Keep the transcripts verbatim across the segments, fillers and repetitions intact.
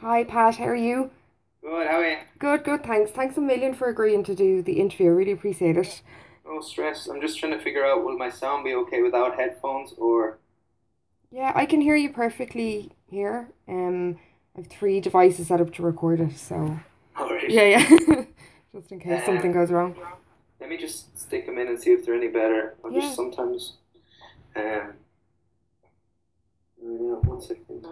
Hi Pat, how are you? Good, how are you? Good, good, thanks. Thanks a million for agreeing to do the interview. I really appreciate it. No stress. I'm just trying to figure out will my sound be okay without headphones or. Yeah, I can hear you perfectly here. Um, I have three devices set up to record it, so Alright. yeah, yeah. Just in case something Um, goes wrong. Let me just stick them in and see if they're any better. I'll just Yeah, sometimes. Um, yeah, one second.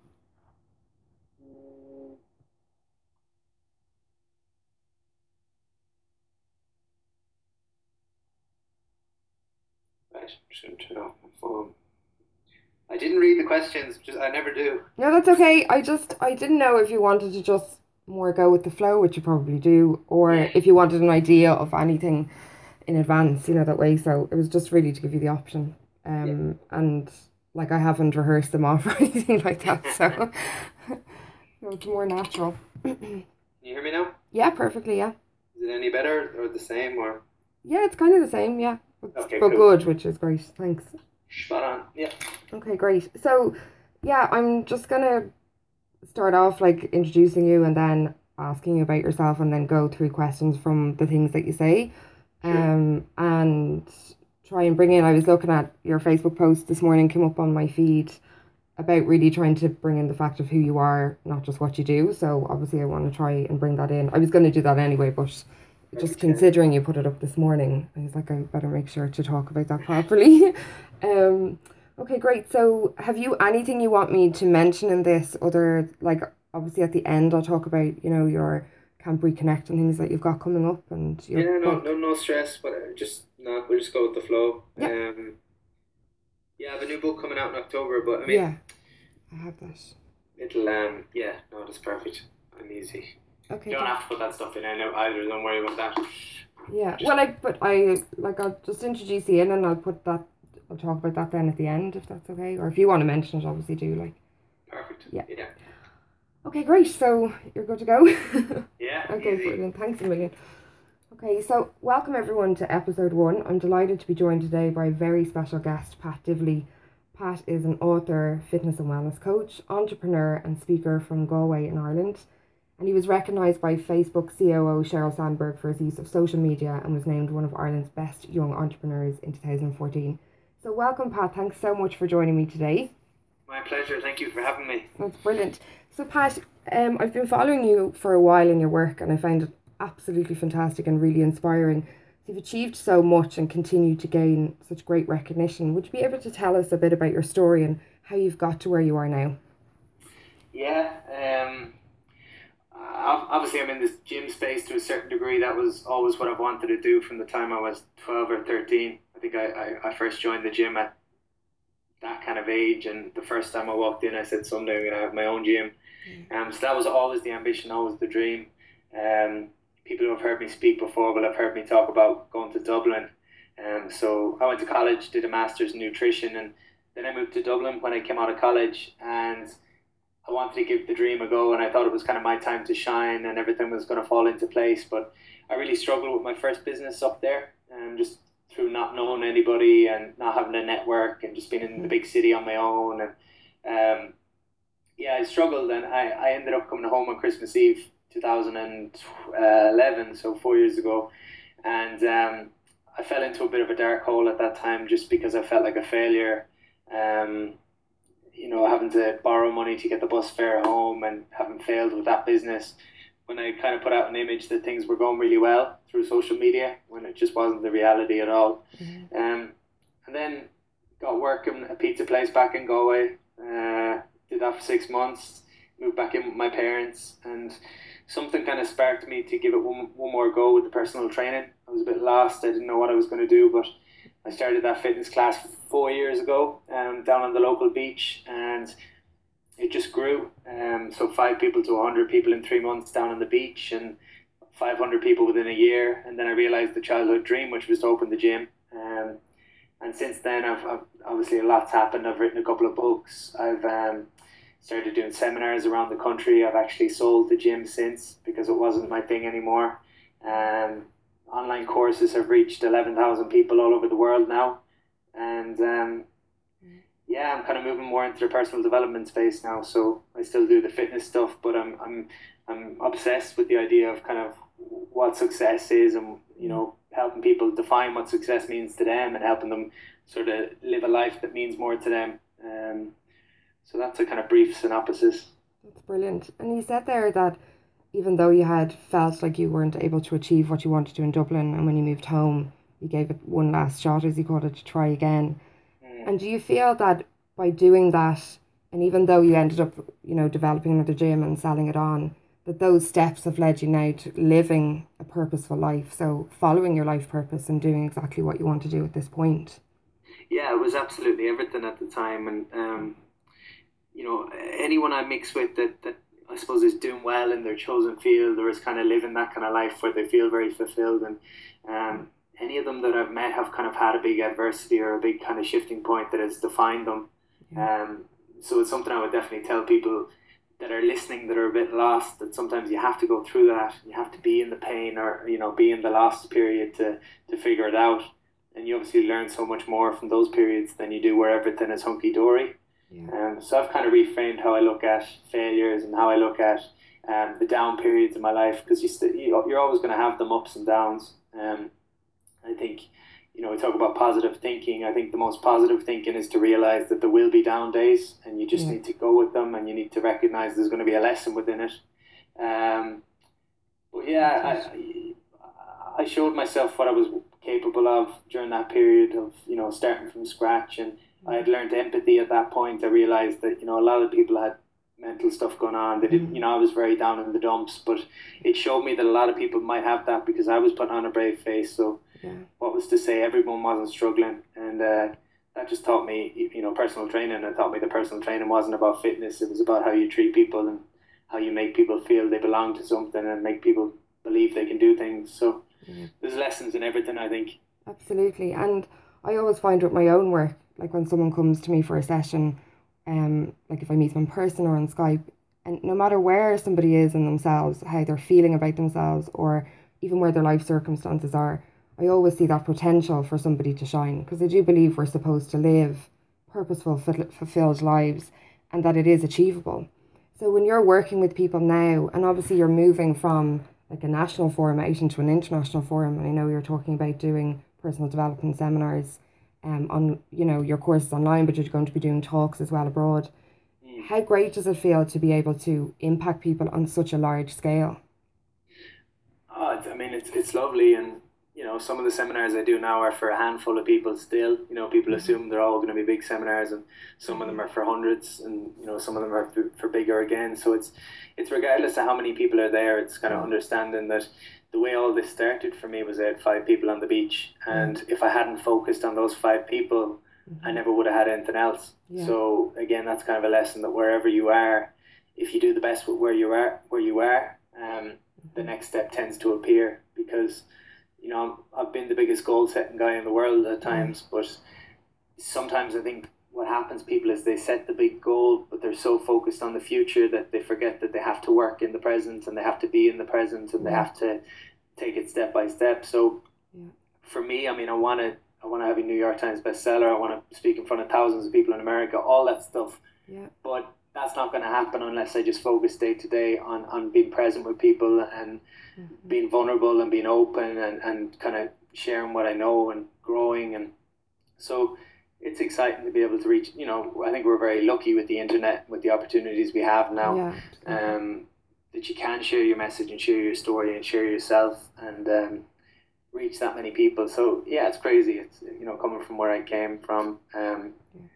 Right, I'm just gonna turn off my phone. I didn't read the questions. Just I never do. no, that's okay. I just I didn't know if you wanted to just more go with the flow, which you probably do, or Yeah, if you wanted an idea of anything in advance, you know, that way. So it was just really to give you the option. yeah. Um, and like I haven't rehearsed them off or anything like that, so so it's more natural. Can you hear me now? Yeah, perfectly. Yeah, Is it any better or the same or? yeah, it's kind of the same. Yeah, but, Okay, but cool. good, which is great. Thanks. Spot on. Yeah. Okay, great. So, yeah, I'm just gonna start off like introducing you and then asking you about yourself, and then go through questions from the things that you say. Sure. Um, and try and bring in. I was looking at your Facebook post this morning, came up on my feed about really trying to bring in the fact of who you are, not just what you do. So obviously, I want to try and bring that in. I was going to do that anyway, but just Perfect. Yeah. considering you put it up this morning, I was like, I better make sure to talk about that properly. um, okay, great. So, have you anything you want me to mention in this? Other, like, obviously at the end, I'll talk about you know your Camp Reconnect and things that you've got coming up and your Yeah, no, book. no, no stress. But uh, just no, we'll just go with the flow. Yep. Um, yeah, I have a new book coming out in October, but I mean, Yeah, I have that. it'll um, yeah, no, that's perfect. I'm easy. Okay, You don't great. have to put that stuff in I know either. Don't worry about that. Yeah. Just Well, I but I like I'll just introduce you in, and I'll put that. I'll talk about that then at the end, if that's okay. Or if you want to mention it, obviously do like. perfect. Yeah. Yeah, Okay, great. So you're good to go. yeah, Okay, easy. brilliant. Thanks a million. Okay, so welcome everyone to episode one. I'm delighted to be joined today by a very special guest, Pat Divley. Pat is an author, fitness and wellness coach, entrepreneur, and speaker from Galway in Ireland. And he was recognised by Facebook C O O Sheryl Sandberg for his use of social media and was named one of Ireland's best young entrepreneurs in two thousand fourteen. So, welcome, Pat. Thanks so much for joining me today. My pleasure. Thank you for having me. That's brilliant. So, Pat, um, I've been following you for a while in your work, and I find it absolutely fantastic and really inspiring. So you've achieved so much and continue to gain such great recognition. Would you be able to tell us a bit about your story and how you've got to where you are now? Yeah, um, ob- obviously I'm in this gym space to a certain degree. That was always what I wanted to do from the time I was twelve or thirteen. I think I, I, I first joined the gym at that kind of age, and the first time I walked in, I said someday I'm gonna have my own gym. Yeah. Um, so that was always the ambition, always the dream. Um, People who have heard me speak before will have heard me talk about going to Dublin. Um, so I went to college, did a master's in nutrition, and then I moved to Dublin when I came out of college, and I wanted to give the dream a go, and I thought it was kind of my time to shine, and everything was going to fall into place. But I really struggled with my first business up there, and just through not knowing anybody and not having a network, and just being in the Mm-hmm. big city on my own, and um, yeah, I struggled, and I, I ended up coming home on Christmas Eve two thousand eleven, so four years ago, and um, I fell into a bit of a dark hole at that time just because I felt like a failure. Um, you know, having to borrow money to get the bus fare home and having failed with that business when I kind of put out an image that things were going really well through social media when it just wasn't the reality at all. Mm-hmm. Um, and then got work in a pizza place back in Galway. Uh, did that for six months. Moved back in with my parents, and something kind of sparked me to give it one, one more go with the personal training. I was a bit lost. I didn't know what I was going to do, but I started that fitness class four years ago um, down on the local beach, and it just grew. Um, so five people to one hundred people in three months down on the beach, and five hundred people within a year. And then I realized the childhood dream, which was to open the gym. Um, and since then, I've, I've obviously a lot's happened. I've written a couple of books. I've um, started doing seminars around the country. I've actually sold the gym since because it wasn't my thing anymore. Um, Online courses have reached eleven thousand people all over the world now. And um, yeah, I'm kind of moving more into the personal development space now. So I still do the fitness stuff, but I'm I'm I'm obsessed with the idea of kind of what success is, and you Yeah. know, helping people define what success means to them, and helping them sort of live a life that means more to them. Um, so that's a kind of brief synopsis. That's brilliant. And you said there that even though you had felt like you weren't able to achieve what you wanted to in Dublin, and when you moved home, you gave it one last shot, as you called it, to try again. Mm. And do you feel that by doing that, and even though you ended up, you know, developing another gym and selling it on, that those steps have led you now to living a purposeful life? So following your life purpose and doing exactly what you want to do at this point. Yeah, it was absolutely everything at the time, and um, you know, anyone I mix with that that I suppose is doing well in their chosen field or is kind of living that kind of life where they feel very fulfilled, and um, any of them that I've met have kind of had a big adversity or a big kind of shifting point that has defined them. Yeah. Um, so it's something I would definitely tell people that are listening that are a bit lost, that sometimes you have to go through that. You have to be in the pain or, you know, be in the lost period to, to figure it out. And you obviously learn so much more from those periods than you do where everything is hunky dory. Yeah. Um, so I've kind of reframed how I look at failures and how I look at um, the down periods in my life, because you st- you, you're always going to have them ups and downs. Um, I think, you know, we talk about positive thinking. I think the most positive thinking is to realize that there will be down days, and you just Yeah. need to go with them, and you need to recognize there's going to be a lesson within it. Um, but yeah, That's it. I, I showed myself what I was capable of during that period of, you know, starting from scratch, and I had learned empathy at that point. I realized that, you know, a lot of people had mental stuff going on. They didn't, you know, I was very down in the dumps, but it showed me that a lot of people might have that because I was putting on a brave face. So Yeah. what was to say everyone wasn't struggling, and uh, that just taught me, you know, personal training. It taught me that personal training wasn't about fitness. It was about how you treat people and how you make people feel they belong to something and make people believe they can do things. So Yeah. there's lessons in everything, I think. Absolutely. And I always find with my own work, like when someone comes to me for a session, um, like if I meet them in person or on Skype, and no matter where somebody is in themselves, how they're feeling about themselves, or even where their life circumstances are, I always see that potential for somebody to shine, because I do believe we're supposed to live purposeful, ful- fulfilled lives, and that it is achievable. So when you're working with people now, and obviously you're moving from like a national forum out into an international forum, and I know you're talking about doing personal development seminars um, on, you know, your courses online, but you're going to be doing talks as well abroad. Mm. How great does it feel to be able to impact people on such a large scale? Oh, I mean, it's it's lovely, and you know, some of the seminars I do now are for a handful of people. Still, you know, people Mm-hmm. assume they're all going to be big seminars, and some of Mm-hmm. them are for hundreds, and you know, some of them are for, for bigger again. So it's it's regardless of how many people are there. It's kind of Yeah. understanding that the way all this started for me was I had five people on the beach, Yeah. and if I hadn't focused on those five people, I Mm-hmm. never would have had anything else. Yeah. So again, that's kind of a lesson that wherever you are, if you do the best with where you are, where you are, um, the Mm-hmm. next step tends to appear, because you know I've been the biggest goal setting guy in the world at Yeah. times, but sometimes I think what happens people is they set the big goal, but they're so focused on the future that they forget that they have to work in the present, and they have to be in the present, and they Yeah. have to take it step by step. So Yeah. for me, I mean, I want to I want to have a New York Times bestseller. I want to speak in front of thousands of people in America, all that stuff. Yeah. But that's not going to happen unless I just focus day to day on, on being present with people and Mm-hmm. being vulnerable and being open, and, and kind of sharing what I know and growing. And so it's exciting to be able to reach, you know, I think we're very lucky with the internet, with the opportunities we have now, Yeah. Absolutely. um, that you can share your message and share your story and share yourself, and um, reach that many people. So yeah, it's crazy. It's, you know, coming from where I came from, um, Yeah.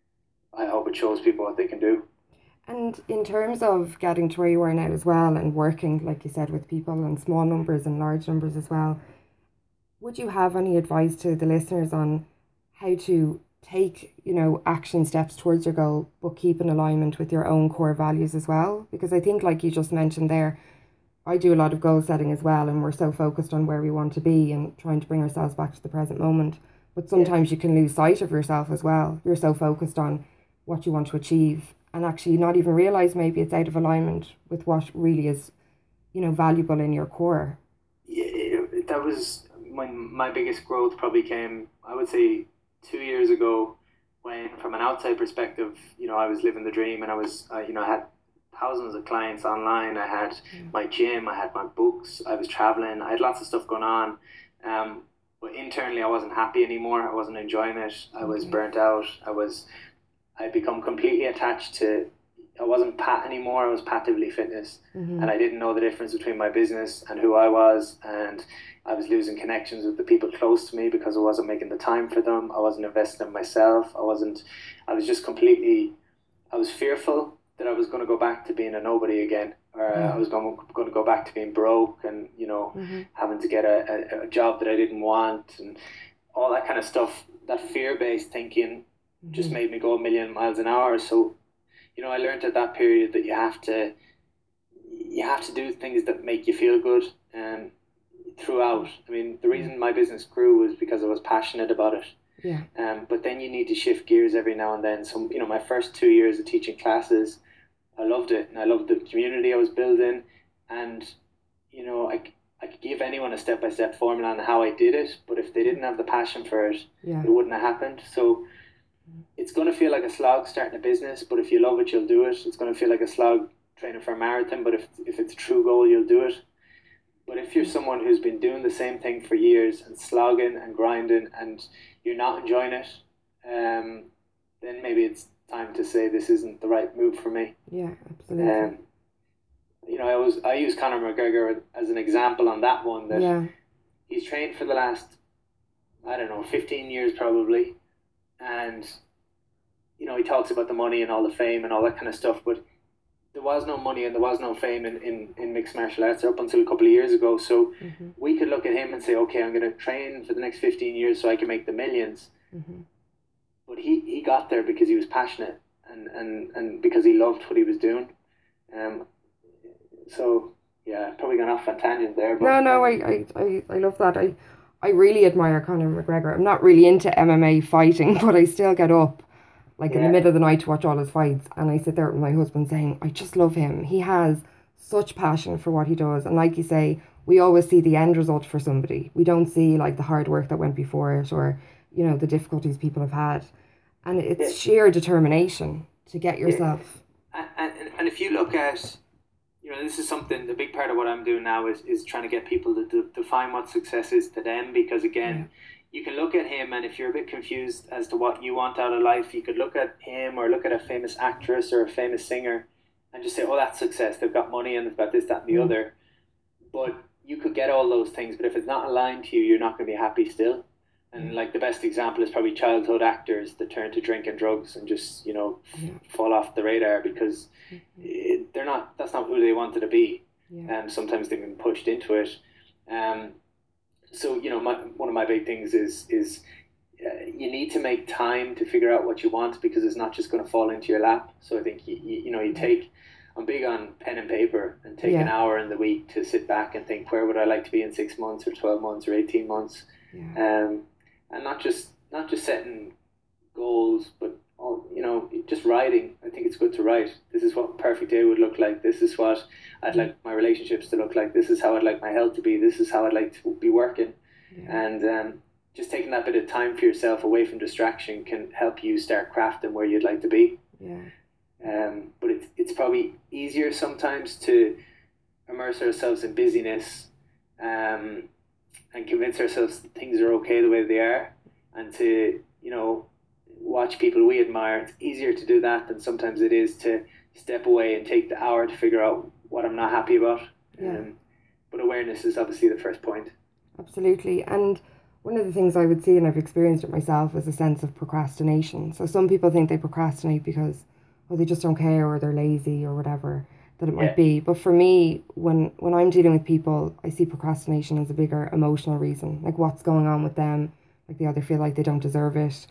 I hope it shows people what they can do. And in terms of getting to where you are now as well, and working, like you said, with people in small numbers and large numbers as well, would you have any advice to the listeners on how to take, you know, action steps towards your goal, but keep in alignment with your own core values as well? Because I think, like you just mentioned there, I do a lot of goal setting as well, and we're so focused on where we want to be and trying to bring ourselves back to the present moment. But Yeah. sometimes you can lose sight of yourself as well. You're so focused on what you want to achieve, and actually not even realize maybe it's out of alignment with what really is, you know, valuable in your core. Yeah, that was when my biggest growth probably came, I would say, two years ago, when from an outside perspective, you know, I was living the dream, and I was, uh, you know, I had thousands of clients online. I had Mm. my gym, I had my books, I was traveling, I had lots of stuff going on. Um, but internally, I wasn't happy anymore. I wasn't enjoying it. I was Okay. burnt out. I was, I'd become completely attached to, I wasn't Pat anymore. I was Patively Fitness, Mm-hmm. and I didn't know the difference between my business and who I was, and I was losing connections with the people close to me because I wasn't making the time for them. I wasn't investing in myself. I wasn't. I was just completely. I was fearful that I was going to go back to being a nobody again, or Yeah. I was going going to go back to being broke and you know Mm-hmm. having to get a, a, a job that I didn't want and all that kind of stuff. That fear based thinking just Mm-hmm. made me go a million miles an hour. So you know, I learned at that period that you have to you have to do things that make you feel good and throughout. I mean, the Yeah. reason my business grew was because I was passionate about it. Yeah. Um, but then you need to shift gears every now and then. So, you know, my first two years of teaching classes, I loved it, and I loved the community I was building. And, you know, I, I could give anyone a step by step formula on how I did it, but if they didn't have the passion for it, Yeah. it wouldn't have happened. So it's going to feel like a slog starting a business, but if you love it, you'll do it. It's going to feel like a slog training for a marathon, but if, if it's a true goal, you'll do it. But if you're someone who's been doing the same thing for years and slogging and grinding and you're not enjoying it, um, then maybe it's time to say this isn't the right move for me. Yeah. Absolutely. Um, you know, I was I use Conor McGregor as an example on that one. That Yeah. he's trained for the last I don't know fifteen years probably, and you know he talks about the money and all the fame and all that kind of stuff, but there was no money and there was no fame in, in, in mixed martial arts up until a couple of years ago. So Mm-hmm. we could look at him and say, okay, I'm going to train for the next fifteen years so I can make the millions. Mm-hmm. But he, he got there because he was passionate and, and, and because he loved what he was doing. Um, so, yeah, probably gone off on tangent there. But, No, no, um, I, I, I, I love that. I, I really admire Conor McGregor. I'm not really into M M A fighting, but I still get up like in the Yeah. middle of the night to watch all his fights, and I sit there with my husband saying, I just love him. He has such passion for what he does, and like you say, we always see the end result for somebody. We don't see like the hard work that went before it, or you know the difficulties people have had, and it's Yeah. sheer determination to get yourself. And, and, and if you look at, you know, this is something, the big part of what I'm doing now is, is trying to get people to, to define what success is to them. Because again, Yeah. you can look at him, and if you're a bit confused as to what you want out of life, you could look at him or look at a famous actress or a famous singer and just say, oh, that's success. They've got money and they've got this, that, and the Mm. other. But you could get all those things, but if it's not aligned to you, you're not going to be happy still. And Yeah. like the best example is probably childhood actors that turn to drink and drugs and just, you know, f- Yeah. fall off the radar because Mhm. it, they're not, that's not who they wanted to be. Yeah. And um, sometimes they've been pushed into it. Um, so, you know, my, one of my big things is, is uh, you need to make time to figure out what you want because it's not just going to fall into your lap. So I think, you, you, you know, you take, I'm big on pen and paper and take an Yeah. hour in the week to sit back and think, where would I like to be in six months or twelve months or eighteen months? Yeah. Um, and not just, not just setting goals, but, all, you know, just writing. I think it's good to write. This is what a perfect day would look like. This is what I'd like my relationships to look like. This is how I'd like my health to be. This is how I'd like to be working. Yeah. And um, just taking that bit of time for yourself away from distraction can help you start crafting where you'd like to be. Yeah. Um, but it's, it's probably easier sometimes to immerse ourselves in busyness um, and convince ourselves that things are okay the way they are, and to, you know, watch people we admire. It's easier to do that than sometimes it is to step away and take the hour to figure out what I'm not happy about. Yeah. Um, but awareness is obviously the first point. Absolutely. And one of the things I would see, and I've experienced it myself, is a sense of procrastination. So some people think they procrastinate because, well, they just don't care or they're lazy or whatever that it might Yeah. be. But for me, when, when I'm dealing with people, I see procrastination as a bigger emotional reason. Like what's going on with them. Like they either feel like they don't deserve it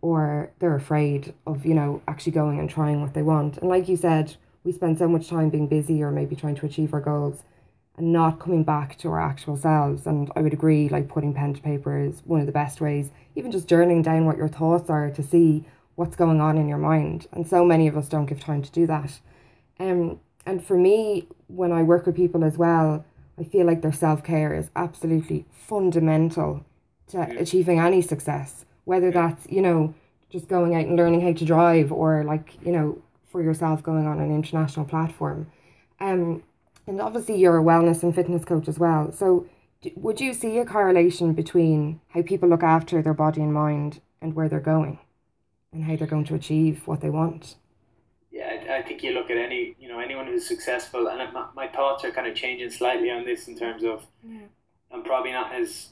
or they're afraid of, you know, actually going and trying what they want. And like you said, we spend so much time being busy or maybe trying to achieve our goals and not coming back to our actual selves. And I would agree, like putting pen to paper is one of the best ways. Even just journaling down what your thoughts are to see what's going on in your mind. And so many of us don't give time to do that. Um, and for me, when I work with people as well, I feel like their self-care is absolutely fundamental to Mm. achieving any success. Whether that's, you know, just going out and learning how to drive, or like, you know, for yourself going on an international platform. Um, and obviously you're a wellness and fitness coach as well. So d- would you see a correlation between how people look after their body and mind and where they're going and how they're going to achieve what they want? Yeah, I, I think you look at any, you know, anyone who's successful, and it, my, my thoughts are kind of changing slightly on this in terms of Yeah. I'm probably not as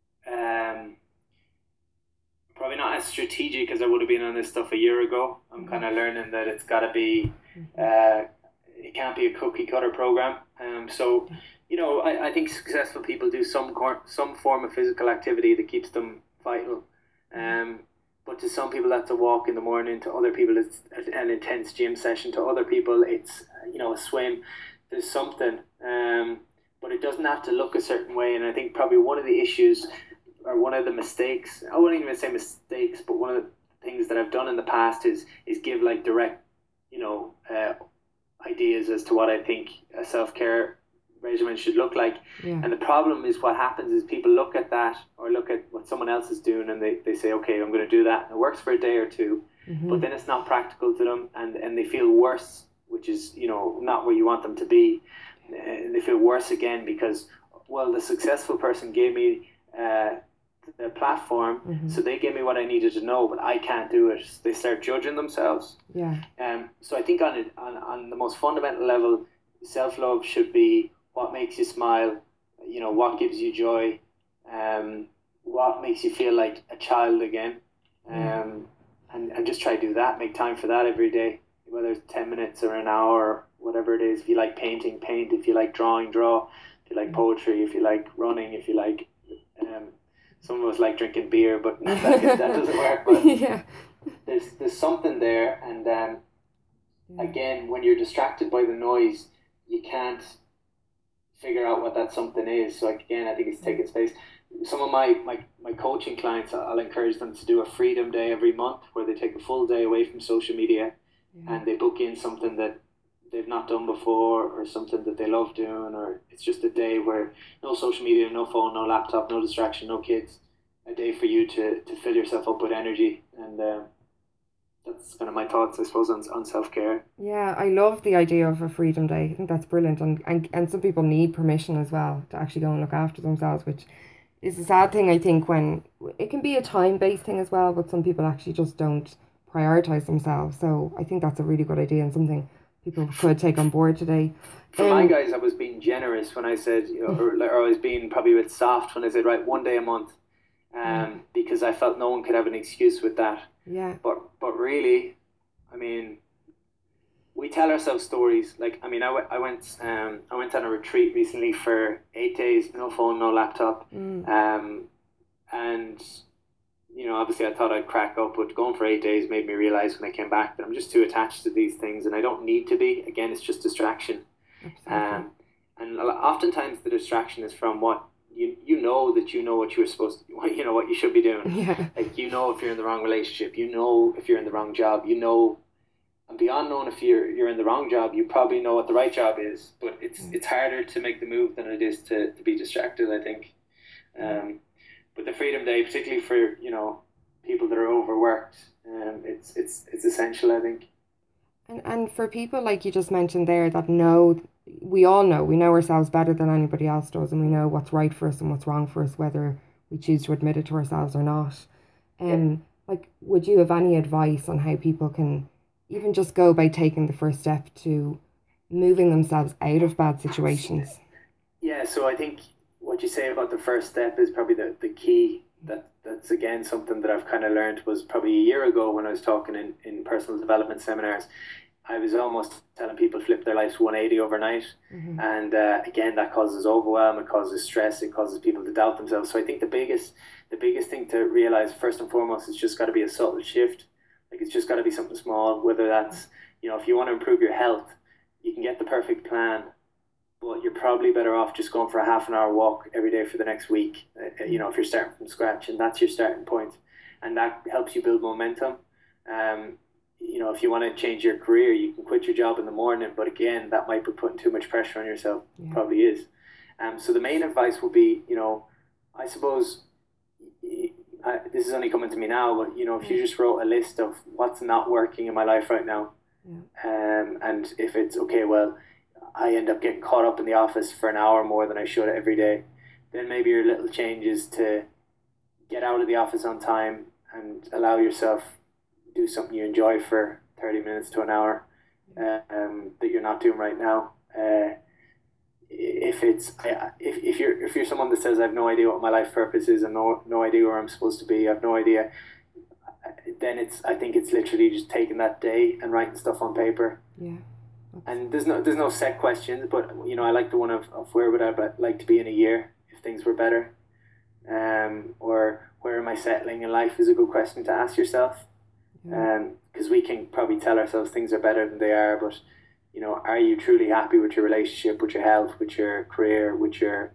um, probably not as strategic as I would have been on this stuff a year ago. I'm Mm-hmm. kind of learning that it's got to be, Mm-hmm. uh, it can't be a cookie cutter program. Um, so, you know, I, I think successful people do some cor- some form of physical activity that keeps them vital. Um, but to some people, that's a walk in the morning. To other people, it's an intense gym session. To other people, it's, you know, a swim. There's something, um, but it doesn't have to look a certain way. And I think probably one of the issues, or one of the mistakes, I wouldn't even say mistakes, but one of the things that I've done in the past is is give like direct, you know, uh, ideas as to what I think a self care regimen should look like. Yeah. And the problem is what happens is people look at that or look at what someone else is doing, and they, they say, okay, I'm going to do that. And it works for a day or two, Mm-hmm. but then it's not practical to them, and, and they feel worse, which is, you know, not where you want them to be. And they feel worse again because, well, the successful person gave me uh, the platform, Mm-hmm. so they gave me what I needed to know, but I can't do it. They start judging themselves. Yeah. Um, so I think on, it, on on the most fundamental level, self love should be what makes you smile, you know, what gives you joy, um, what makes you feel like a child again, um, and and just try to do that. Make time for that every day, whether it's ten minutes or an hour, or whatever it is. If you like painting, paint. If you like drawing, draw. If you like poetry, if you like running, if you like, um, some of us like drinking beer, but that, that doesn't work. But Yeah. there's there's something there, and um, Yeah. again, when you're distracted by the noise, you can't figure out what that something is. So again, I think it's taking space. Some of my, my, my coaching clients, I'll encourage them to do a freedom day every month where they take a full day away from social media, Yeah. and they book in something that they've not done before, or something that they love doing, or it's just a day where no social media, no phone, no laptop, no distraction, no kids. A day for you to, to fill yourself up with energy, and um, that's kind of my thoughts, I suppose, on, on self care. Yeah, I love the idea of a freedom day. I think that's brilliant, and, and and some people need permission as well to actually go and look after themselves, which is a sad thing. I think when it can be a time based thing as well, but some people actually just don't prioritize themselves. So I think that's a really good idea and something people could take on board today. For Um, my guys, I was being generous when I said, you know, or, or I was being probably a bit soft when I said, right, one day a month, um, Yeah. because I felt no one could have an excuse with that. Yeah, But but really, I mean, we tell ourselves stories. Like, I mean, I, w- I went um I went on a retreat recently for eight days, no phone, no laptop, mm, um, and you know, obviously I thought I'd crack up, but going for eight days made me realize when I came back that I'm just too attached to these things, and I don't need to be. Again, it's just distraction. absolutely. Um, and a lo- oftentimes the distraction is from what you you know that you know what you were supposed to, what you know what you should be doing. Yeah, Like, you know if you're in the wrong relationship, you know if you're in the wrong job, you know, and beyond knowing if you're you're in the wrong job, you probably know what the right job is. But it's Mm. it's harder to make the move than it is to, to be distracted, I think. Um, but the Freedom Day, particularly for, you know, people that are overworked, um, it's it's it's essential, I think. and and for people like you just mentioned there that know, we all know, we know ourselves better than anybody else does, and we know what's right for us and what's wrong for us, whether we choose to admit it to ourselves or not. Um, like, would you have any advice on how people can even just go by taking the first step to moving themselves out of bad situations? Yeah, so I think what you say about the first step is probably the, the key. That that's again something that I've kind of learned was probably a year ago when I was talking in, in personal development seminars. I was almost telling people flip their lives one eighty overnight. Mm-hmm. And uh, again, that causes overwhelm, it causes stress, it causes people to doubt themselves. So I think the biggest the biggest thing to realize first and foremost is just got to be a subtle shift. Like, it's just got to be something small, whether that's, you know, if you want to improve your health, you can get the perfect plan, but you're probably better off just going for a half an hour walk every day for the next week. Uh, you know, if you're starting from scratch, and that's your starting point, and that helps you build momentum. Um, you know, if you want to change your career, you can quit your job in the morning, but again, that might be putting too much pressure on yourself. Yeah. Probably is. Um, so the main advice would be, you know, I suppose I, this is only coming to me now, but you know, if you just wrote a list of what's not working in my life right now, Yeah. um, and if it's okay, well, I end up getting caught up in the office for an hour more than I should every day, then maybe your little changes to get out of the office on time and allow yourself do something you enjoy for thirty minutes to an hour, um, that you're not doing right now. Uh, if it's if, if you're if you're someone that says I have no idea what my life purpose is and no no idea where I'm supposed to be, I have no idea, then it's I think it's literally just taking that day and writing stuff on paper. Yeah. And there's no there's no set questions, but you know, I like the one of, of where would I like to be in a year if things were better, um, or where am I settling in life is a good question to ask yourself, Yeah. um, because we can probably tell ourselves things are better than they are, but you know, are you truly happy with your relationship, with your health, with your career, with your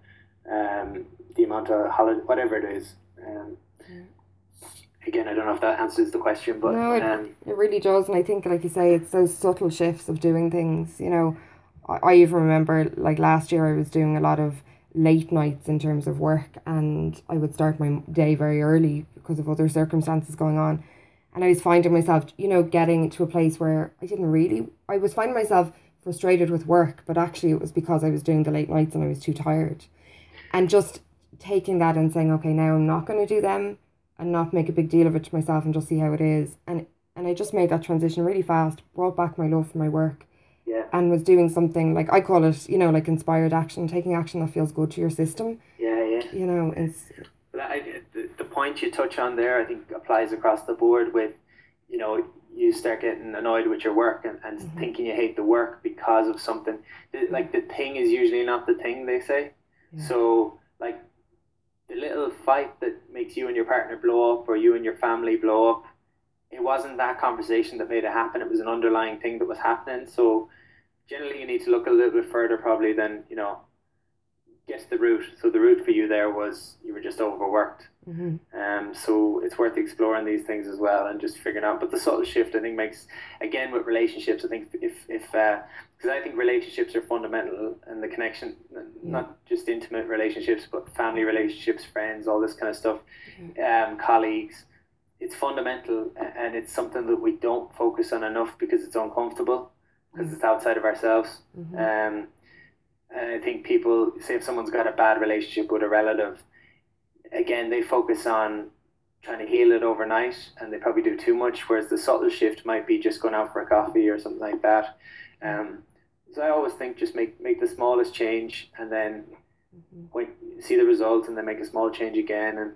um, the amount of holiday, whatever it is. Um, Yeah. Again, I don't know if that answers the question, but No, it, um, it really does. And I think, like you say, it's those subtle shifts of doing things. You know, I, I even remember, like last year, I was doing a lot of late nights in terms of work, and I would start my day very early because of other circumstances going on. And I was finding myself, you know, getting to a place where I didn't really, I was finding myself frustrated with work, but actually it was because I was doing the late nights and I was too tired. And just taking that and saying, okay, now I'm not going to do them and not make a big deal of it to myself and just see how it is. And and I just made that transition really fast, brought back my love for my work, yeah, and was doing something like I call it, you know, like inspired action, taking action that feels good to your system. yeah, yeah. You know, it's But I, the, the point you touch on there, I think, applies across the board with, you know, you start getting annoyed with your work and, and mm-hmm. thinking you hate the work because of something. The, like, the thing is usually not the thing, they say. Yeah. So, like, the little fight that makes you and your partner blow up or you and your family blow up, it wasn't that conversation that made it happen. It was an underlying thing that was happening. So, generally, you need to look a little bit further, probably, than, you know, guess the root. So the root for you there was you were just overworked. Mm-hmm. Um, so it's worth exploring these things as well and just figuring out. But the subtle shift, I think, makes, again, with relationships, I think if if because uh, I think relationships are fundamental, and the connection, yeah. not just intimate relationships, but family relationships, friends, all this kind of stuff, yeah. um, colleagues. It's fundamental, and it's something that we don't focus on enough because it's uncomfortable, because yeah. it's outside of ourselves. Mm-hmm. Um, and I think people say if someone's got a bad relationship with a relative, again, they focus on trying to heal it overnight and they probably do too much, whereas the subtle shift might be just going out for a coffee or something like that. Um, so I always think just make, make the smallest change and then mm-hmm. when you see the result and then make a small change again.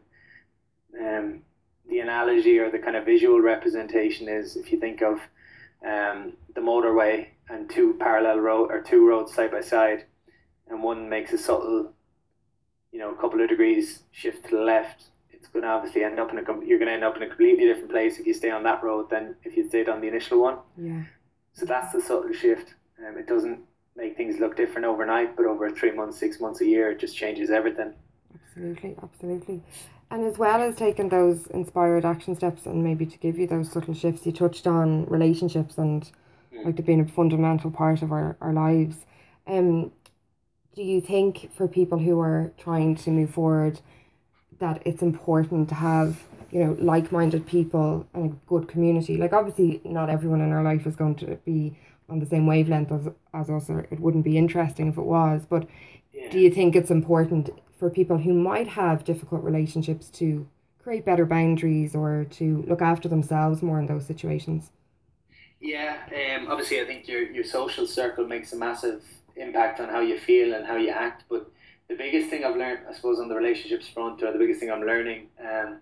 And um, the analogy or the kind of visual representation is if you think of um, the motorway and two parallel road or two roads side by side, and one makes a subtle, you know, a couple of degrees shift to the left, it's going to obviously end up in a, you're going to end up in a completely different place if you stay on that road than if you stayed on the initial one. Yeah. So that's the subtle shift. Um, it doesn't make things look different overnight, but over three months, six months, a year, it just changes everything. Absolutely, absolutely. And as well as taking those inspired action steps and maybe to give you those subtle shifts, you touched on relationships and mm. like they've been a fundamental part of our, our lives. Um, do you think for people who are trying to move forward that it's important to have, you know, like-minded people and a good community? Like obviously not everyone in our life is going to be on the same wavelength as, as us, or it wouldn't be interesting if it was, but yeah. Do you think it's important for people who might have difficult relationships to create better boundaries or to look after themselves more in those situations? Yeah, um, obviously I think your, your social circle makes a massive impact on how you feel and how you act, but the biggest thing I've learned, I suppose, on the relationships front, or the biggest thing I'm learning, um,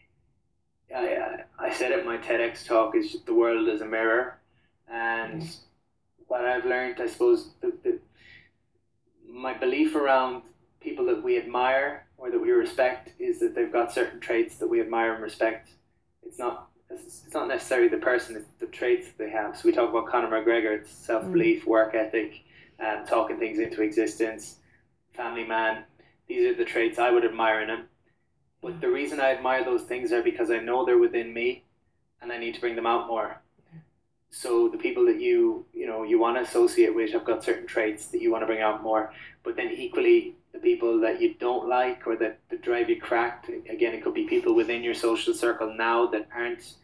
I, I said it in my TEDx talk, is the world is a mirror, and mm. what I've learned, I suppose, the, the, my belief around people that we admire or that we respect is that they've got certain traits that we admire and respect. It's not it's not necessarily the person, it's the traits that they have. So we talk about Conor McGregor, it's self-belief, mm. work ethic, and talking things into existence, family man. These are the traits I would admire in him. But the reason I admire those things are because I know they're within me and I need to bring them out more. so the people that you you know you want to associate with have got certain traits that you want to bring out more, but then equally the people that you don't like or that, that drive you cracked, again, it could be people within your social circle now that aren't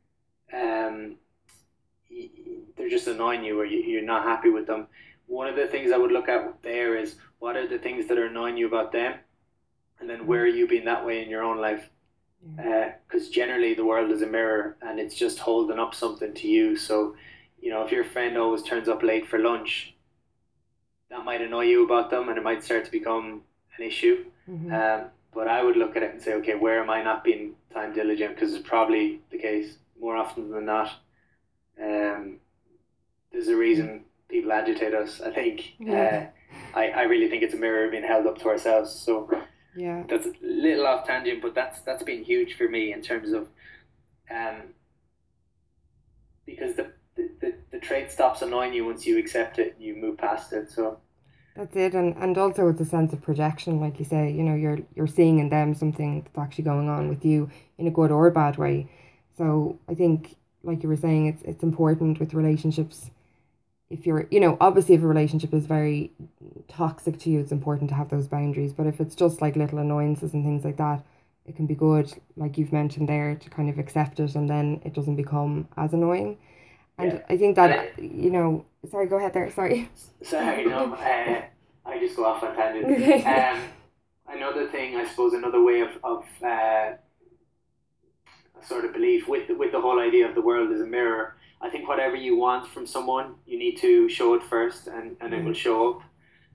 um they're just annoying you or you, you're not happy with them. One of the things I would look at there is what are the things that are annoying you about them, and then where are you being that way in your own life? Because uh, generally the world is a mirror and it's just holding up something to you. So, you know, if your friend always turns up late for lunch, that might annoy you about them and it might start to become an issue. Mm-hmm. Um, but I would look at it and say, okay, where am I not being time diligent? Because it's probably the case more often than not. Um, there's a reason people agitate us. I think. Yeah. Uh, I I really think it's a mirror being held up to ourselves. So yeah, that's a little off tangent, but that's that's been huge for me in terms of, um, because the the, the, the trait stops annoying you once you accept it and you move past it. So that's it, and and also it's a sense of projection, like you say. You know, you're you're seeing in them something that's actually going on with you in a good or a bad way. So I think, like you were saying, it's it's important with relationships. If you're, you know, obviously if a relationship is very toxic to you, it's important to have those boundaries. But if it's just like little annoyances and things like that, it can be good, like you've mentioned there, to kind of accept it and then it doesn't become as annoying. And yeah. I think that, I, you know, sorry, go ahead there, sorry. Sorry, no, uh, I just go off on tangent. um, another thing, I suppose, another way of, of uh, sort of belief with with the whole idea of the world as a mirror. I think whatever you want from someone, you need to show it first, and, and it will show up.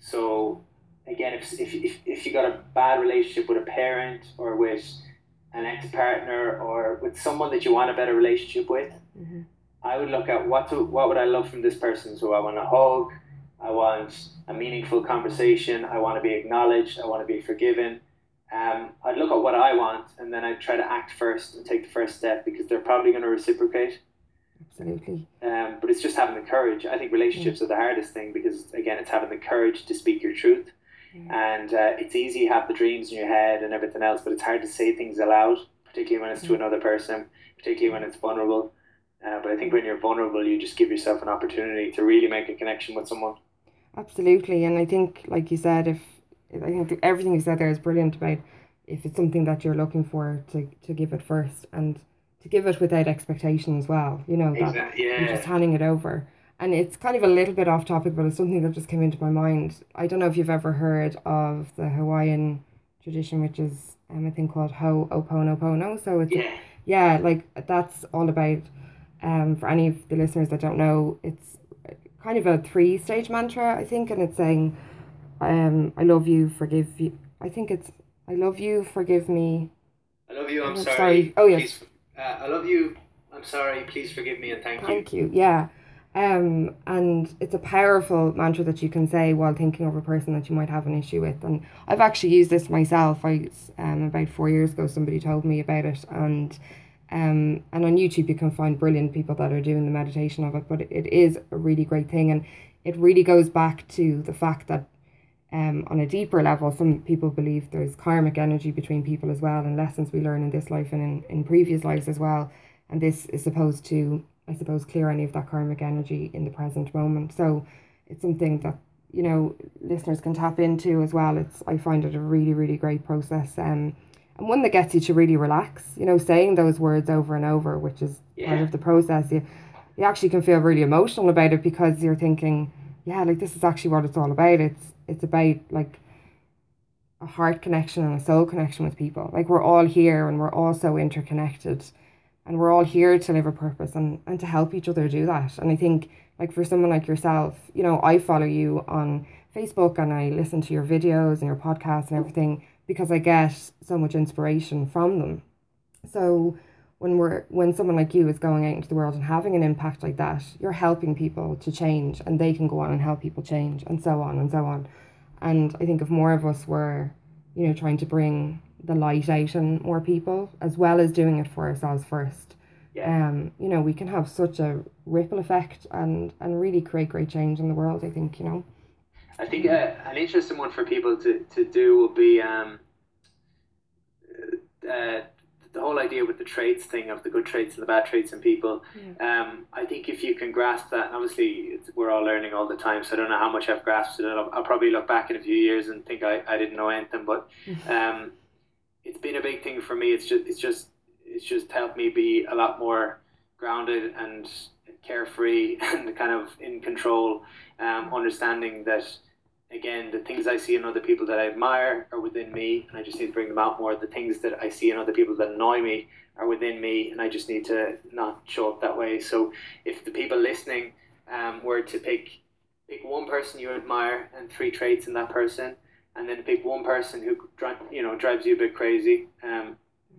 So again, if, if if if you got a bad relationship with a parent or with an ex partner or with someone that you want a better relationship with, mm-hmm. I would look at what to, what would I love from this person. So I want a hug, I want a meaningful conversation, I want to be acknowledged, I want to be forgiven. Um, I'd look at what I want and then I'd try to act first and take the first step because they're probably going to reciprocate. Absolutely. Um, but it's just having the courage. I think relationships yeah. are the hardest thing because, again, it's having the courage to speak your truth. Yeah. And uh, it's easy to have the dreams in your head and everything else, but it's hard to say things aloud, particularly when it's to another person, particularly when it's vulnerable. Uh, but I think when you're vulnerable, you just give yourself an opportunity to really make a connection with someone. Absolutely. And I think, like you said, if I think everything you said there is brilliant about if it's something that you're looking for, to, to give it first and to give it without expectation as well, you know, that exactly, yeah. you're just handing it over. And it's kind of a little bit off topic, but it's something that just came into my mind. I don't know if you've ever heard of the Hawaiian tradition, which is um, a thing called Ho'oponopono. So it's, yeah, yeah, like that's all about, um, for any of the listeners that don't know, it's kind of a three-stage mantra, I think, and it's saying, um, I love you, forgive you. I think it's, I love you, forgive me. I love you, I'm sorry. sorry. Oh, yes. Please, uh, I love you, I'm sorry, please forgive me, and thank, thank you. you. Thank you, yeah. Um, and it's a powerful mantra that you can say while thinking of a person that you might have an issue with. And I've actually used this myself. I um about four years ago, somebody told me about it, and um and on YouTube you can find brilliant people that are doing the meditation of it. But it is a really great thing, and it really goes back to the fact that um on a deeper level, some people believe there's karmic energy between people as well, and lessons we learn in this life and in, in previous lives as well. And this is supposed to, I suppose, clear any of that karmic energy in the present moment. So it's something that, you know, listeners can tap into as well. It's, I find it a really, really great process, um, and one that gets you to really relax. You know, saying those words over and over, which is yeah. part of the process. You, you actually can feel really emotional about it because you're thinking, yeah, like this is actually what it's all about. It's it's about like a heart connection and a soul connection with people. Like we're all here and we're all so interconnected. And we're all here to live a purpose and, and to help each other do that. And I think, like, for someone like yourself, you know, I follow you on Facebook and I listen to your videos and your podcasts and everything because I get so much inspiration from them. So when we're when someone like you is going out into the world and having an impact like that, you're helping people to change, and they can go on and help people change, and so on and so on. And I think if more of us were, you know, trying to bring the light out in more people, as well as doing it for ourselves first, yeah. um, you know, we can have such a ripple effect and, and really create great change in the world, I think, you know. I think uh, an interesting one for people to, to do will be um, uh, the whole idea with the traits thing of the good traits and the bad traits in people. Yeah. Um, I think if you can grasp that, and obviously it's, we're all learning all the time, so I don't know how much I've grasped it. I'll, I'll probably look back in a few years and think I, I didn't know anything, but um, it's been a big thing for me. It's just it's just it's just helped me be a lot more grounded and carefree and kind of in control, um, understanding that, again, the things I see in other people that I admire are within me, and I just need to bring them out more. The things that I see in other people that annoy me are within me, and I just need to not show up that way. So if the people listening um, were to pick pick one person you admire and three traits in that person, and then pick one person who you know drives you a bit crazy, um,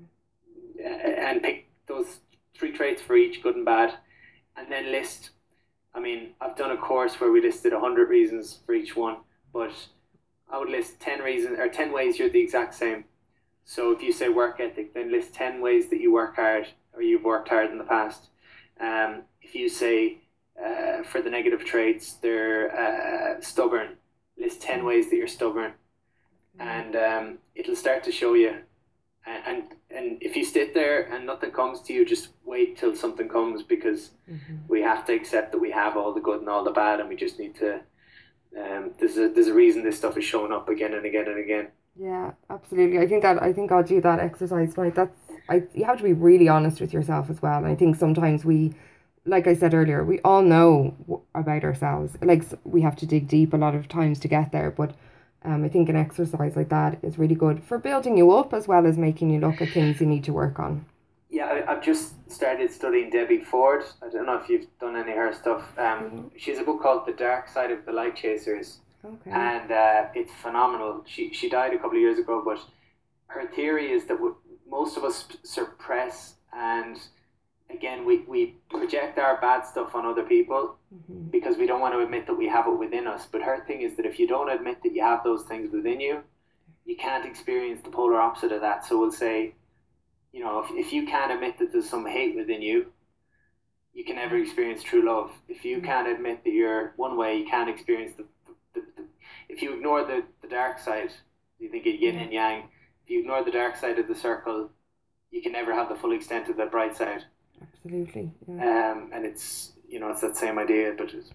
and pick those three traits for each, good and bad, and then list. I mean, I've done a course where we listed a hundred reasons for each one. But I would list ten reasons or ten ways you're the exact same. So if you say work ethic, then list ten ways that you work hard or you've worked hard in the past. Um, if you say uh, for the negative traits, they're uh, stubborn, list ten ways that you're stubborn. And um, it'll start to show you. And, and and if you sit there and nothing comes to you, just wait till something comes, because mm-hmm. we have to accept that we have all the good and all the bad, and we just need to. Um, there's a there's a reason this stuff is showing up again and again and again. Yeah, absolutely. I think that I think I'll do that exercise. Right, that's I. You have to be really honest with yourself as well. And I think sometimes we, like I said earlier, we all know w- about ourselves. Like we have to dig deep a lot of times to get there. But um, I think an exercise like that is really good for building you up as well as making you look at things you need to work on. Yeah, I, I've just started studying Debbie Ford. I don't know if you've done any of her stuff. Um, mm-hmm. She has a book called The Dark Side of the Light Chasers. Okay. And uh, it's phenomenal. She she died a couple of years ago, but her theory is that we, most of us suppress and, again, we, we project our bad stuff on other people mm-hmm. because we don't want to admit that we have it within us. But her thing is that if you don't admit that you have those things within you, you can't experience the polar opposite of that. So we'll say, you know, if, if you can't admit that there's some hate within you, you can never experience true love. If you can't admit that you're one way, you can't experience the, the, the, the if you ignore the, the dark side, you think of yin and yang, if you ignore the dark side of the circle, you can never have the full extent of the bright side. Absolutely. Yeah. Um, and it's, you know, it's that same idea, but it's,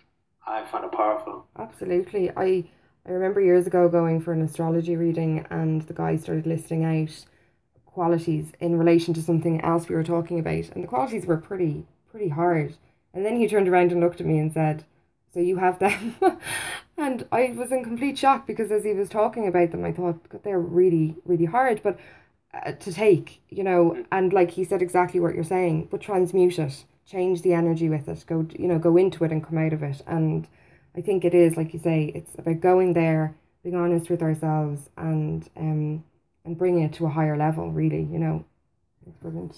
I find it powerful. Absolutely. I, I remember years ago going for an astrology reading, and the guy started listing out qualities in relation to something else we were talking about, and the qualities were pretty pretty hard, and then he turned around and looked at me and said, so you have them? And I was in complete shock, because as he was talking about them I thought, God, they're really really hard, but uh, to take, you know, and like he said exactly what you're saying, but transmute it, change the energy with it, go, you know, go into it and come out of it. And I think it is, like you say, it's about going there, being honest with ourselves, and um and bringing it to a higher level, really, you know. It's brilliant.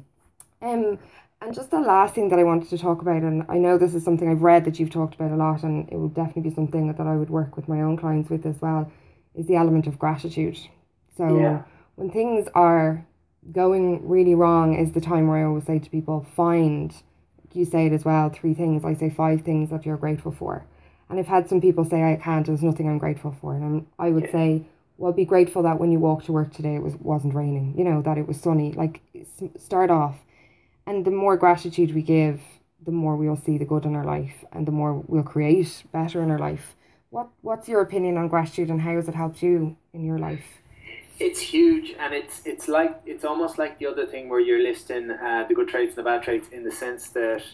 Um, and just the last thing that I wanted to talk about, and I know this is something I've read that you've talked about a lot, and it will definitely be something that I would work with my own clients with as well, is the element of gratitude. So yeah. When things are going really wrong is the time where I always say to people, find, you say it as well, three things. I say five things that you're grateful for. And I've had some people say, I can't, there's nothing I'm grateful for. And I'm, I would yeah. say, well, be grateful that when you walked to work today, it was, wasn't raining, you know, that it was sunny. Like, start off. And the more gratitude we give, the more we'll see the good in our life, and the more we'll create better in our life. What What's your opinion on gratitude, and how has it helped you in your life? It's huge, and it's it's like it's almost like the other thing where you're listing uh, the good traits and the bad traits, in the sense that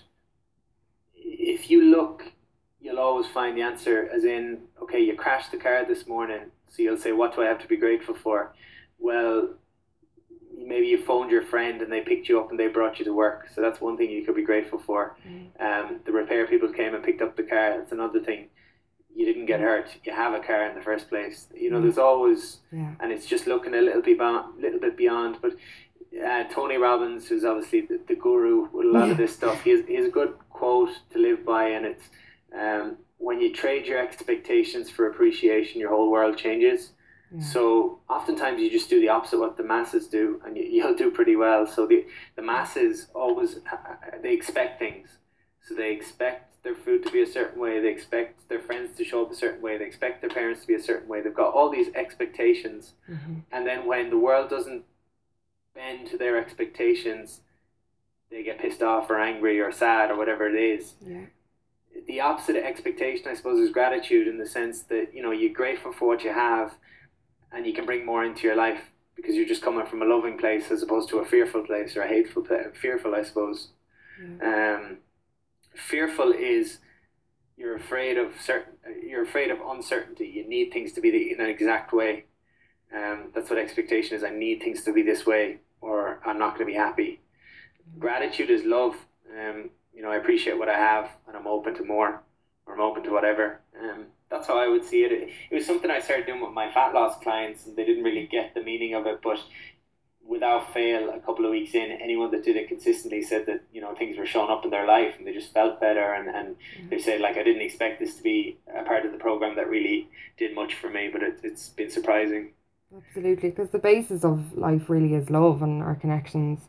if you look, you'll always find the answer. As in, okay, you crashed the car this morning, so you'll say, what do I have to be grateful for? Well, maybe you phoned your friend and they picked you up and they brought you to work, so that's one thing you could be grateful for. Mm. Um, the repair people came and picked up the car, that's another thing. You didn't get hurt, you have a car in the first place. You know, mm. there's always, yeah. and it's just looking a little bit beyond, little bit beyond. But uh, Tony Robbins, who's obviously the, the guru with a lot of this stuff, he has, he has a good quote to live by, and it's um, when you trade your expectations for appreciation, your whole world changes. Yeah. So oftentimes you just do the opposite of what the masses do, and you, you'll do pretty well. So the, the masses always, they expect things. So they expect their food to be a certain way, they expect their friends to show up a certain way, they expect their parents to be a certain way. They've got all these expectations. Mm-hmm. And then when the world doesn't bend to their expectations, they get pissed off or angry or sad or whatever it is. Yeah. The opposite of expectation, I suppose, is gratitude, in the sense that, you know, you're grateful for what you have, and you can bring more into your life because you're just coming from a loving place as opposed to a fearful place, or a hateful place. Fearful, I suppose. Yeah. Um, fearful is you're afraid of certain. You're afraid of uncertainty. You need things to be the, in an exact way. Um, that's what expectation is. I need things to be this way, or I'm not going to be happy. Gratitude is love. Um, you know, I appreciate what I have, and I'm open to more, or I'm open to whatever. Um, that's how I would see it. it. It was something I started doing with my fat loss clients, and they didn't really get the meaning of it. But without fail, a couple of weeks in, anyone that did it consistently said that, you know, things were showing up in their life, and they just felt better. And, and mm-hmm. they said, like, I didn't expect this to be a part of the program that really did much for me, but it, it's been surprising. Absolutely, because the basis of life really is love, and our connections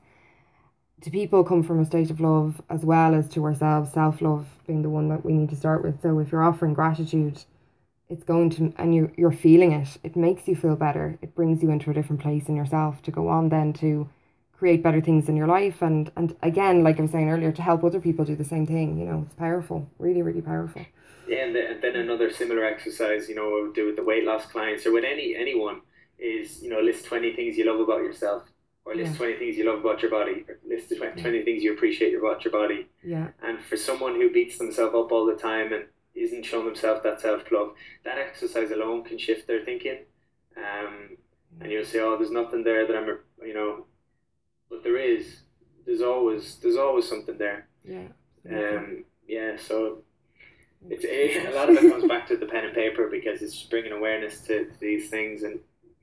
to people come from a state of love, as well as to ourselves, self-love being the one that we need to start with. So if you're offering gratitude, it's going to, and you're, you're feeling it, it makes you feel better. It brings you into a different place in yourself to go on then to create better things in your life. And, and again, like I was saying earlier, to help other people do the same thing. You know, it's powerful, really, really powerful. Yeah, and, the, and then another similar exercise, you know, I would do with the weight loss clients, or with any anyone, is, you know, list twenty things you love about yourself. Or list yeah. twenty things you love about your body. Or list twenty, twenty yeah. things you appreciate about your body. Yeah. And for someone who beats themselves up all the time and isn't showing themselves that self-love, that exercise alone can shift their thinking. Um, and you'll say, oh, there's nothing there that I'm, you know, but there is. There's always, there's always something there. Yeah. Um, yeah, so it's a, a lot of it comes back to the pen and paper, because it's bringing awareness to, to these things. And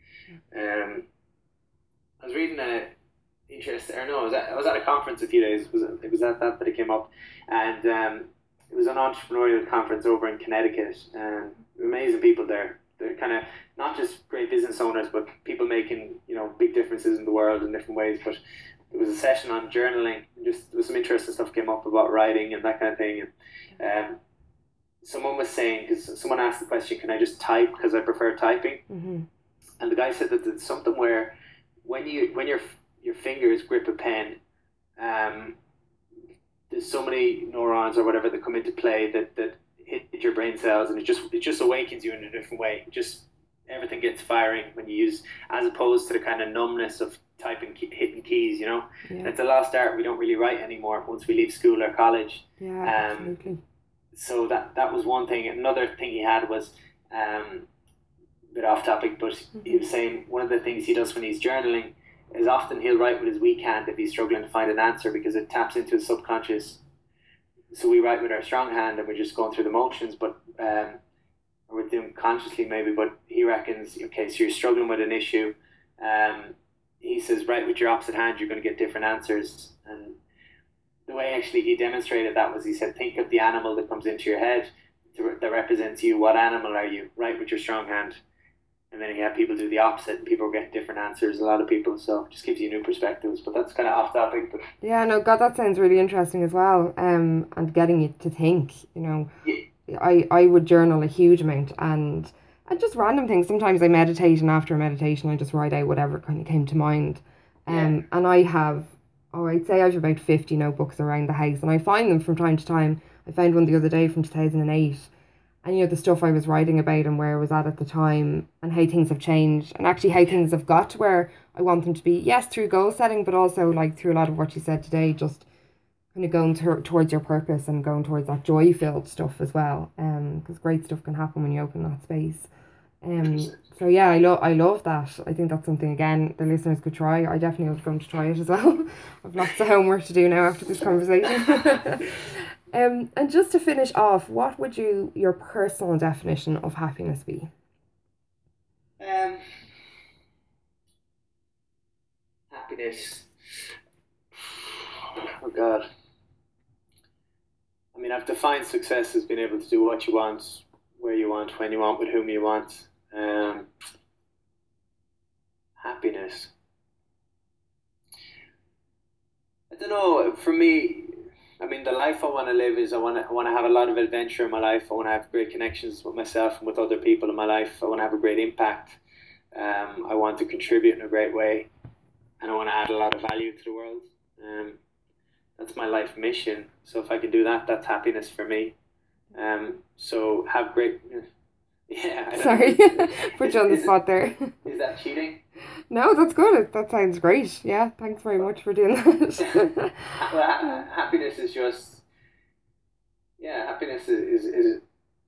um, I was reading a interest, or no, I was at, I was at a conference a few days. It was, it was at that that it came up, and um, it was an entrepreneurial conference over in Connecticut, and amazing people there. They're kind of not just great business owners, but people making, you know, big differences in the world in different ways. But it was a session on journaling, and just there was some interesting stuff came up about writing and that kind of thing. And um, someone was saying, because someone asked the question, can I just type because I prefer typing? Mm-hmm. And the guy said that there's something where when you when your your fingers grip a pen, um, there's so many neurons or whatever that come into play that, that hit your brain cells, and it just it just awakens you in a different way. It just everything gets firing when you use, as opposed to the kind of numbness of typing, hitting keys. You know, yeah. It's a lost art. We don't really write anymore once we leave school or college. Yeah, um, absolutely. So that that was one thing. Another thing he had was, um, a bit off topic, but mm-hmm. he was saying one of the things he does when he's journaling is often he'll write with his weak hand if he's struggling to find an answer, because it taps into his subconscious. So we write with our strong hand and we're just going through the motions, but um, or we're doing consciously maybe. But he reckons, okay, so you're struggling with an issue. Um, he says, write with your opposite hand, you're going to get different answers. And the way actually he demonstrated that was, he said, think of the animal that comes into your head that represents you. What animal are you? Write with your strong hand. And then you have people do the opposite, and people are getting different answers, a lot of people. So it just gives you new perspectives. But that's kind of off topic. But yeah, no, God, that sounds really interesting as well. Um, and getting you to think, you know. Yeah. I, I would journal a huge amount, and and just random things. Sometimes I meditate, and after a meditation I just write out whatever kind of came to mind. Um, yeah. And I have, oh, I'd say I have about fifty notebooks around the house, and I find them from time to time. I found one the other day from two thousand eight. And, you know, the stuff I was writing about and where I was at at the time, and how things have changed, and actually how things have got to where I want them to be. Yes, through goal setting, but also like through a lot of what you said today, just kind of going to, towards your purpose and going towards that joy-filled stuff as well. Um, because great stuff can happen when you open that space. Um, so yeah, I love I love that. I think that's something, again, the listeners could try. I definitely was going to try it as well. I've lots of homework to do now after this conversation. Um, and just to finish off, what would you your personal definition of happiness be? Um, happiness. Oh God. I mean, I've defined success as being able to do what you want, where you want, when you want, with whom you want. Um, happiness. I don't know. For me, I mean, the life I want to live is I want to I want to have a lot of adventure in my life. I want to have great connections with myself and with other people in my life. I want to have a great impact. Um, I want to contribute in a great way. and I want to add a lot of value to the world. Um, that's my life mission. So if I can do that, that's happiness for me. Um, so have great. Yeah. I Sorry, know. put you on the Is, spot there. is that cheating? No, that's good. That sounds great. Yeah, thanks very much for doing that. Well, ha- happiness is just yeah. Happiness is, is is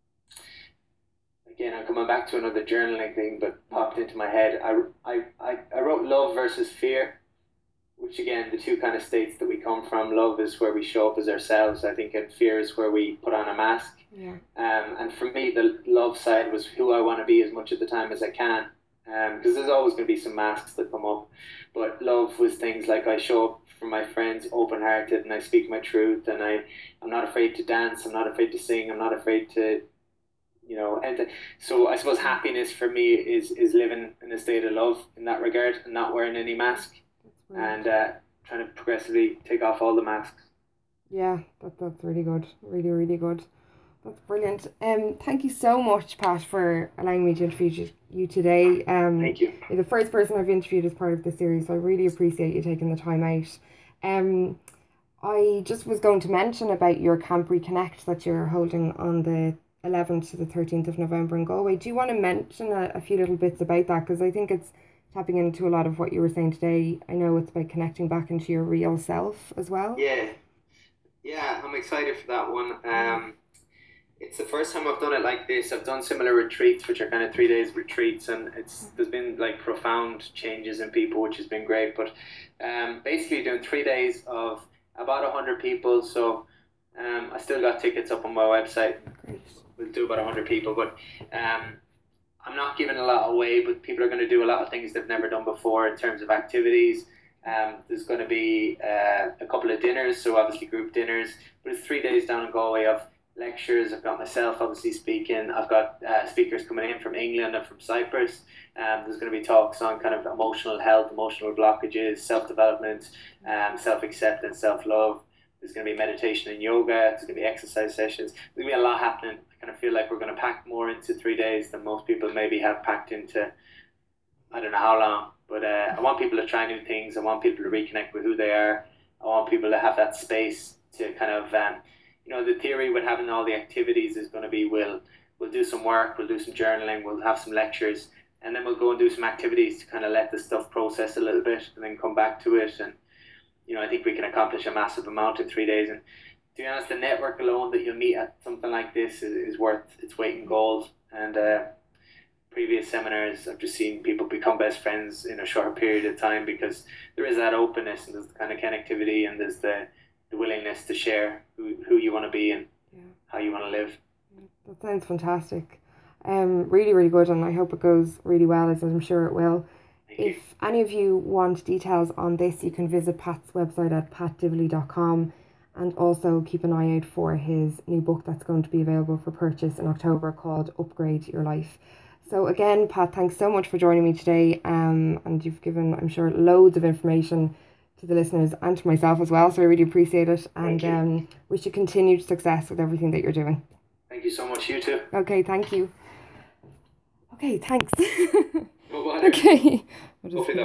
again. I'm coming back to another journaling thing, but popped into my head. I I I, I wrote love versus fear, which again, the two kind of states that we come from. Love is where we show up as ourselves, I think, and fear is where we put on a mask. Yeah. Um, and for me, the love side was who I want to be as much of the time as I can. Um, because there's always going to be some masks that come up. But love was things like I show up for my friends open hearted and I speak my truth and I, I'm not afraid to dance, I'm not afraid to sing, I'm not afraid to, you know, and so I suppose happiness for me is, is living in a state of love in that regard and not wearing any mask. And uh, trying to progressively take off all the masks. Yeah, that, that's really good. Really, really good. That's brilliant. Um, thank you so much, Pat, for allowing me to interview you today. Um, Thank you. You're the first person I've interviewed as part of this series, so I really appreciate you taking the time out. Um, I just was going to mention about your Camp Reconnect that you're holding on the eleventh to the thirteenth of November in Galway. Do you want to mention a, a few little bits about that? Because I think it's tapping into a lot of what you were saying today. I know it's about connecting back into your real self as well. Yeah, yeah, I'm excited for that one. Um, it's the first time I've done it like this. I've done similar retreats, which are kind of three days retreats, and it's there's been like profound changes in people, which has been great. But um, basically doing three days of about a hundred people. So um, I still got tickets up on my website. Great. We'll do about a hundred people, but um. I'm not giving a lot away, but people are going to do a lot of things they've never done before in terms of activities. Um, there's going to be uh, a couple of dinners, so obviously group dinners, but it's three days down in Galway of lectures. I've got myself obviously speaking. I've got uh, speakers coming in from England and from Cyprus. Um, there's going to be talks on kind of emotional health, emotional blockages, self-development, um, self-acceptance, self-love. There's going to be meditation and yoga. There's going to be exercise sessions. There's going to be a lot happening. I kind of feel like we're going to pack more into three days than most people maybe have packed into, I don't know how long. But uh, I want people to try new things. I want people to reconnect with who they are. I want people to have that space to kind of, um, you know, the theory with having all the activities is going to be we'll, we'll do some work, we'll do some journaling, we'll have some lectures, and then we'll go and do some activities to kind of let the stuff process a little bit and then come back to it. And you know, I think we can accomplish a massive amount in three days. And to be honest, the network alone that you'll meet at something like this is, is worth its weight in gold. And uh, previous seminars, I've just seen people become best friends in a short period of time because there is that openness and there's the kind of connectivity and there's the, the willingness to share who, who you want to be and yeah. how you want to live. That sounds fantastic. Um, really, really good. And I hope it goes really well, as I'm sure it will. If any of you want details on this, you can visit Pat's website at pat divley dot com and also keep an eye out for his new book that's going to be available for purchase in October called Upgrade Your Life. So again, Pat, thanks so much for joining me today. Um, and you've given, I'm sure, loads of information to the listeners and to myself as well. So I really appreciate it. And um, wish you continued success with everything that you're doing. Thank you so much. You too. Okay, thank you. Okay, thanks. Well, okay.